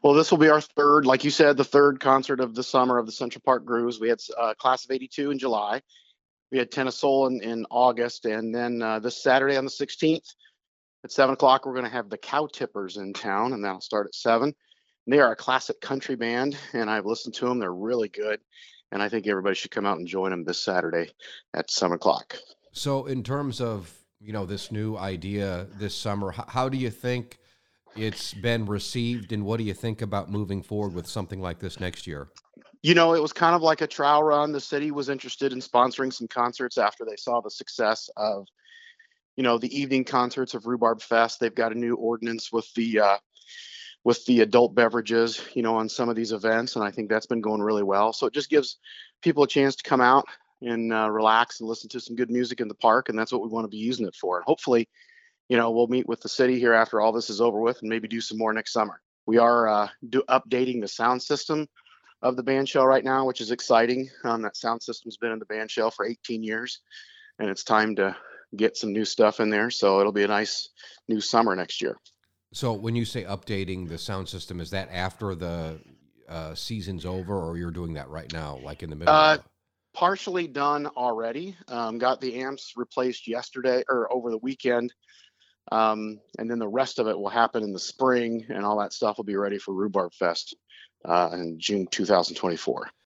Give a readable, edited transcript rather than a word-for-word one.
Well, this will be our third, like you said, the third concert of the summer of the Central Park Grooves. We had Class of '82 in July. We had Tennis Soul in August. And then this Saturday on the 16th at 7 o'clock, we're going to have the Cow Tippers in town, and that'll start at 7. And they are a classic country band, and I've listened to them. They're really good. And I think everybody should come out and join them this Saturday at 7 o'clock. So, in terms of this new idea this summer, how do you think it's been received, and what do you think about moving forward with something like this next year? It was kind of like a trial run. The city was interested in sponsoring some concerts after they saw the success of, the evening concerts of Rhubarb Fest. They've got a new ordinance with the adult beverages, on some of these events, and I think that's been going really well. So it just gives people a chance to come out and relax and listen to some good music in the park, and that's what we want to be using it for. And hopefully, we'll meet with the city here after all this is over with, and maybe do some more next summer. We are updating the sound system of the band shell right now, which is exciting. That sound system's been in the band shell for 18 years, and it's time to get some new stuff in there. So it'll be a nice new summer next year. So, when you say updating the sound system, is that after the season's over, or you're doing that right now, like in the middle of Uh, the? Partially done already. Got the amps replaced yesterday or over the weekend. And then the rest of it will happen in the spring, and all that stuff will be ready for Rhubarb Fest in June 2024.